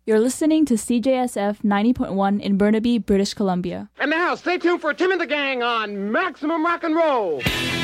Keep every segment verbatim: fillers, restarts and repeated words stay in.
You're listening to C J S F ninety point one in Burnaby, British Columbia. And now, stay tuned for Tim and the Gang on Maximum Rock and Roll.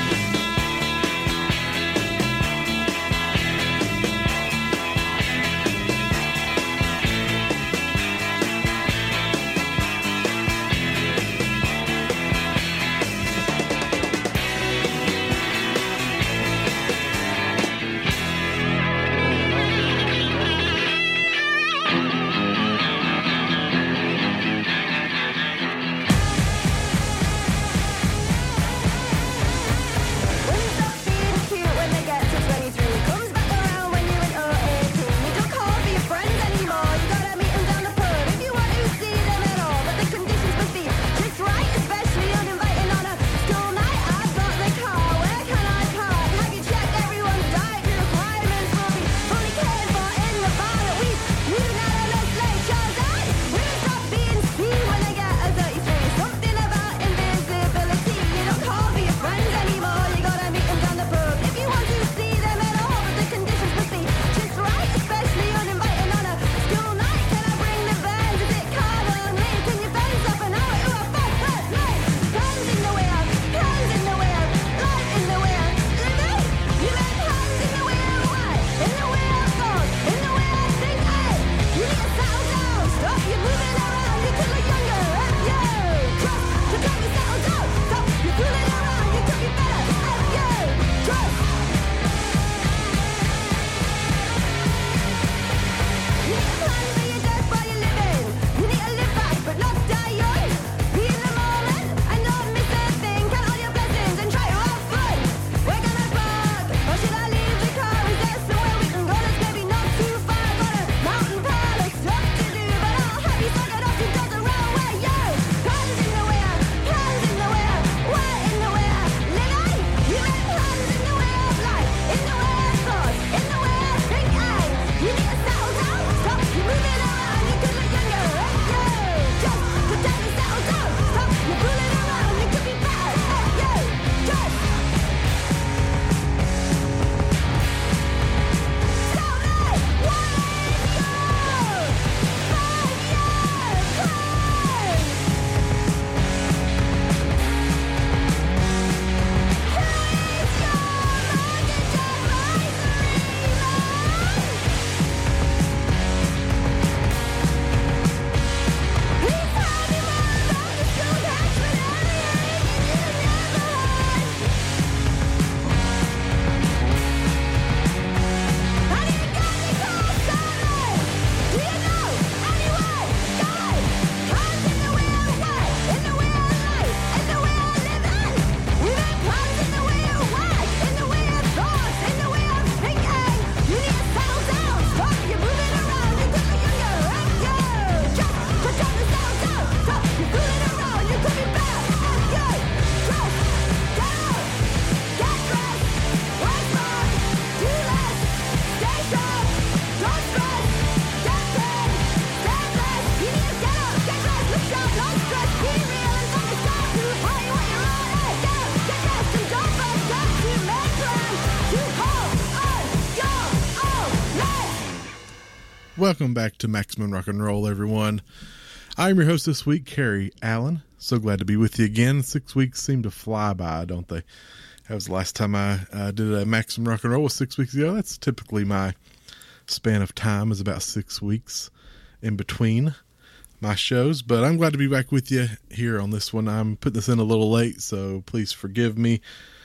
Welcome back to Maximum Rock and Roll, everyone. I'm your host this week, Carrie Allen. So glad to be with you again. Six weeks seem to fly by, don't they? That was the last time I uh, did a Maximum Rock and Roll was six weeks ago. That's typically my span of time, is about six weeks in between my shows. But I'm glad to be back with you here on this one. I'm putting this in a little late, so please forgive me.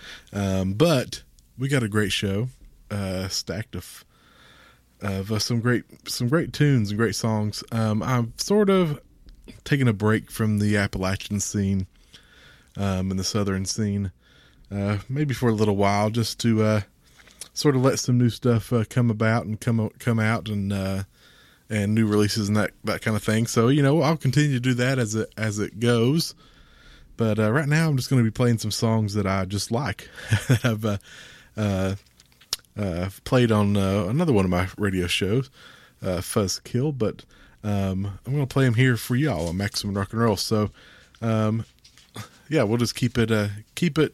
Um, but we got a great show, uh, stacked of of uh, some great some great tunes and great songs. Um, I'm sort of taking a break from the Appalachian scene um, and the Southern scene, uh, maybe for a little while, just to uh, sort of let some new stuff uh, come about and come come out and uh, and new releases and that that kind of thing. So you know, I'll continue to do that as it as it goes. But uh, right now, I'm just going to be playing some songs that I just like. I've uh, uh, Uh, I've played on uh, another one of my radio shows, uh, Fuzzkill, but um, I'm going to play them here for y'all on Maximum Rock and Roll. So, um, yeah, we'll just keep it, uh, keep it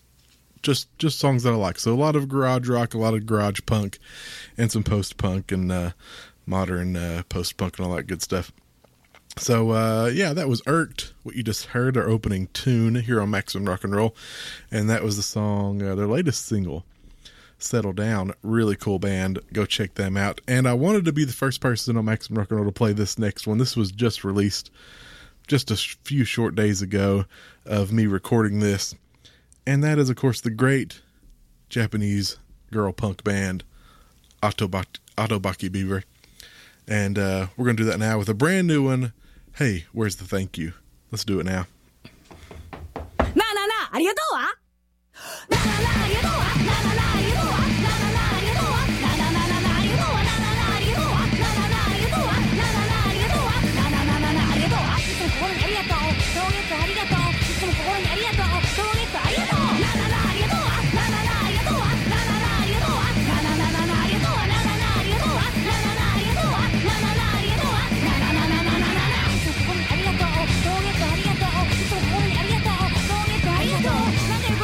just just songs that I like. So a lot of garage rock, a lot of garage punk, and some post punk, and uh, modern uh, post-punk and all that good stuff. So, uh, yeah, that was Irked, what you just heard, our opening tune here on Maximum Rock and Roll. And that was the song, uh, their latest single, Settle Down. Really cool band. Go check them out. And I wanted to be the first person on Maximum Rock and Roll to play this next one. This was just released just a few short days ago of me recording this. And that is, of course, the great Japanese girl punk band, Otobaki, Otobaki Beaver. And uh, we're going to do that now with a brand new one. Hey, where's the thank you? Let's do it now. なあなあなあ、ありがとうわ。なあなあなあ、ありがとうわ。なあなあなあ、ありがとうわ。なあなあなあ、ありがとうわ。なあなあなあ、ありがとうわ。なあなあなあ、ありがとうわ。なあなあなあ、ありがとうわ。なあなあなあ、ありがとうわ。なあなあなあ、ありがとうわ。いつも心にありがとう。どうゲットありがとう。いつも心にありがとう。どうゲットありがとう。なあなあなあ、ありがとうわ。なあなあなあ、ありがとうわ。なあなあなあ、ありがとうわ。なあなあなあ、ありがとうわ。なあなあなあ、ありがとうわ。なあなあなあ、ありがとうわ。なあなあなあ、ありがとうわ。なあなあなあ、ありがとうわ。なあなあなあなあ、いつも心にありがとう。どうゲットありがとう。いつも心にありがとう。どうゲットありがとう。なんで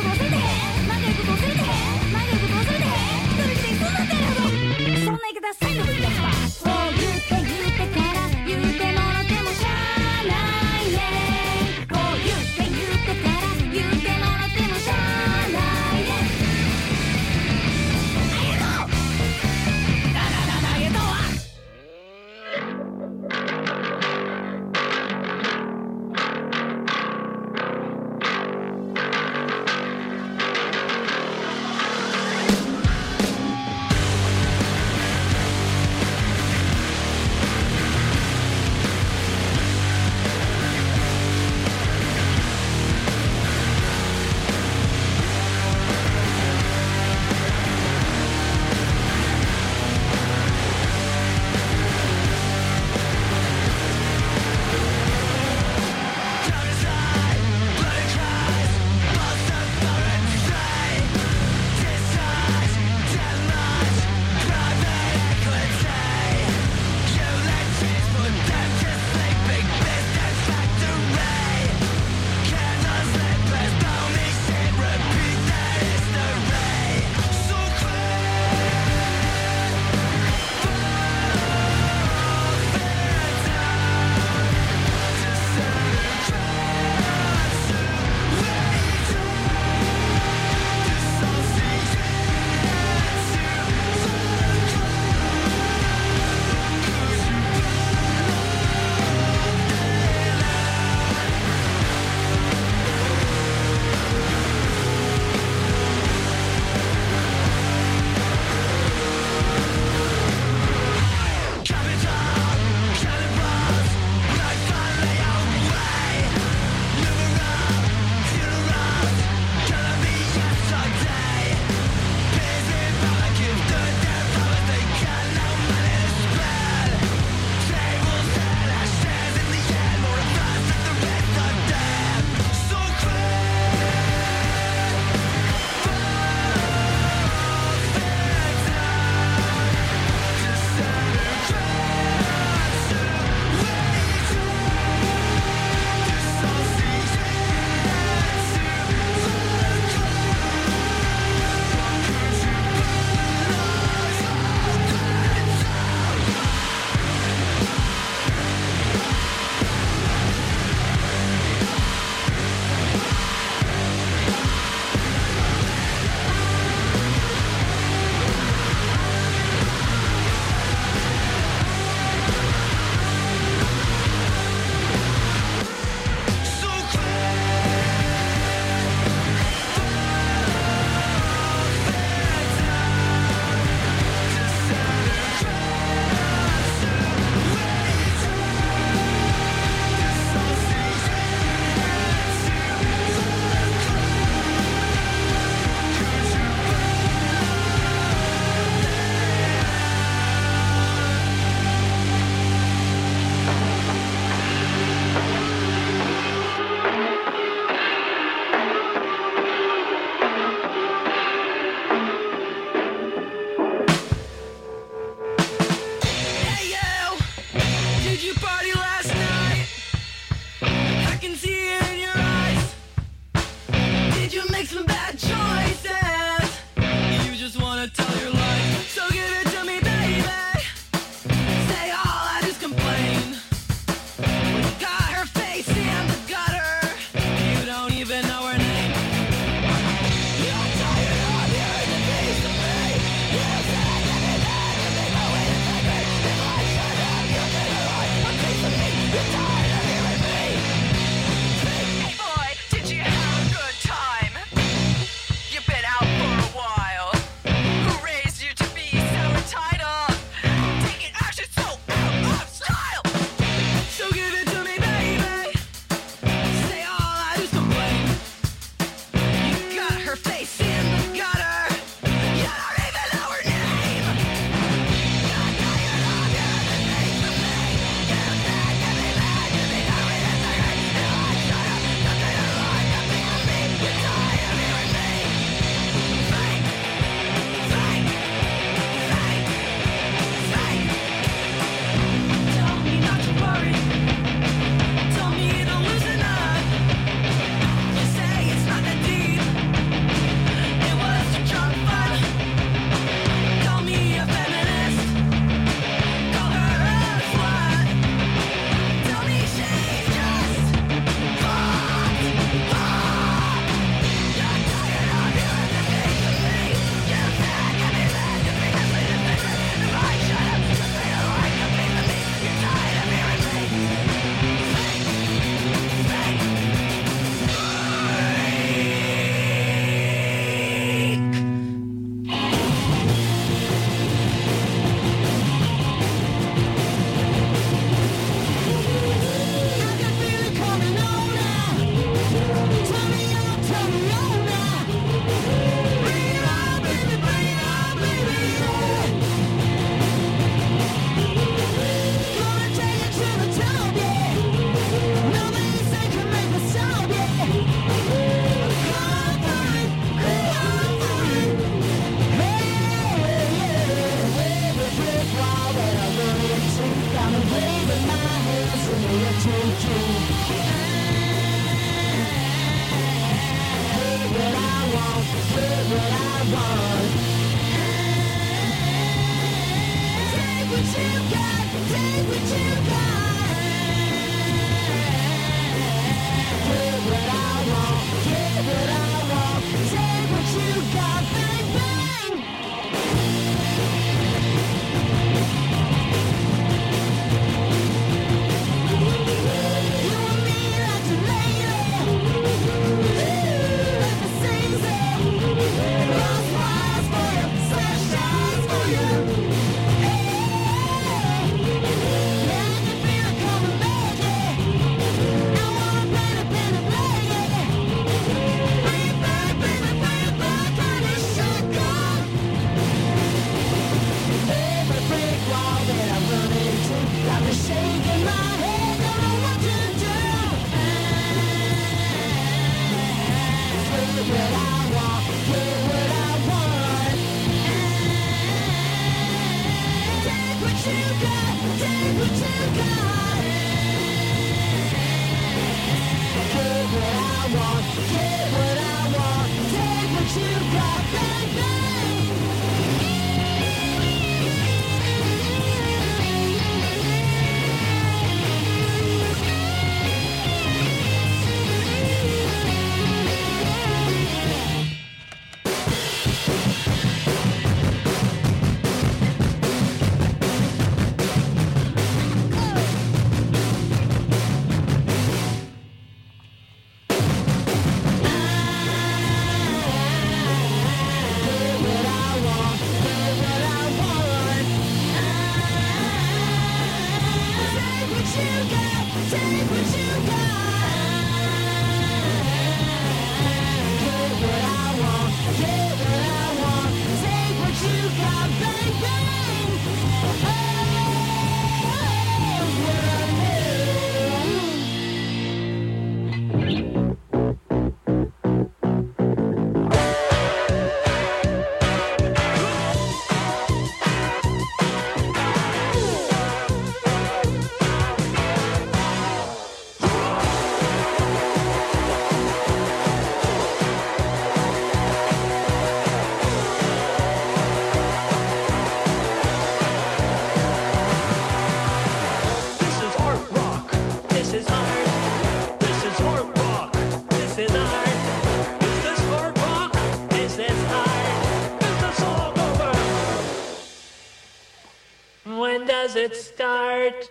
does it start?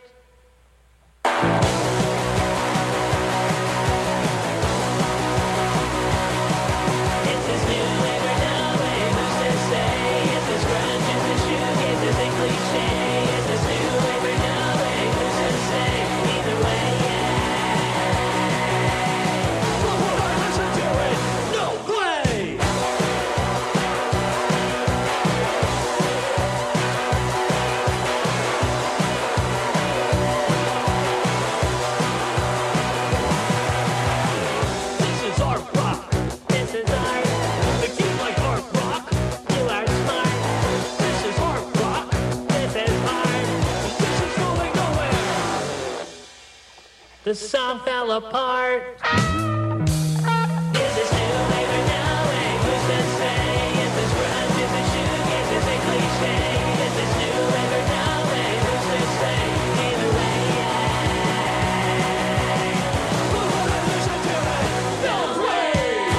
It's this new way we're knowing, who's to say? Is this grunge, is this shoegaze, is it cliche? It's this new way we're knowing, who's to say? Either way, yeah. But will I listen to it? No way! This is art rock. This is art. If you like art rock, you are smart. This is art rock. This is hard. This is going nowhere. The song fell apart. Is this new way we're knowing? Who's to say? Is this grunge? Is this shoegaze? Is it cliche? Is this new way we're knowing? Who's to say? Either way, yeah. But will I listen to it? No way!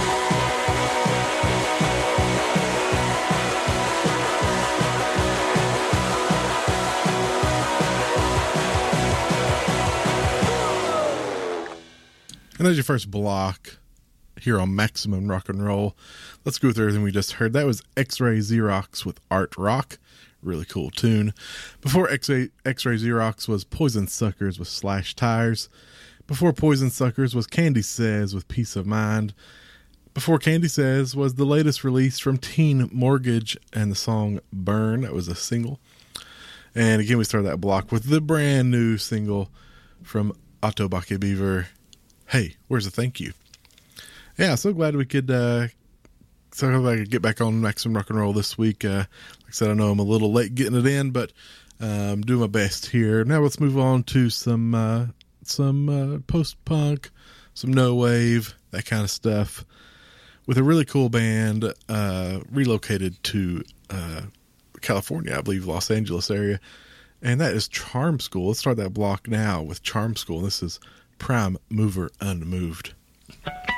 And as your first block here on Maximum Rock and Roll, let's go through everything we just heard. That was X-Ray Xerox with Art Rock. Really cool tune. Before X-Ray, X-Ray Xerox was Poison Suckers with Slash Tires. Before Poison Suckers was Candy Says with Peace of Mind. Before Candy Says was the latest release from Teen Mortgage and the song Burn. That was a single. And again, we started that block with the brand new single from Otto Backe Beaver, Hey, Where's the Thank You? Yeah, so glad we could uh, so glad I could get back on Maximum Rock and Roll this week. Uh, like I said, I know I'm a little late getting it in, but um, doing my best here. Now let's move on to some uh, some uh, post-punk, some no-wave, that kind of stuff, with a really cool band uh, relocated to uh, California, I believe, Los Angeles area, and that is Charm School. Let's start that block now with Charm School. This is Prime Mover Unmoved.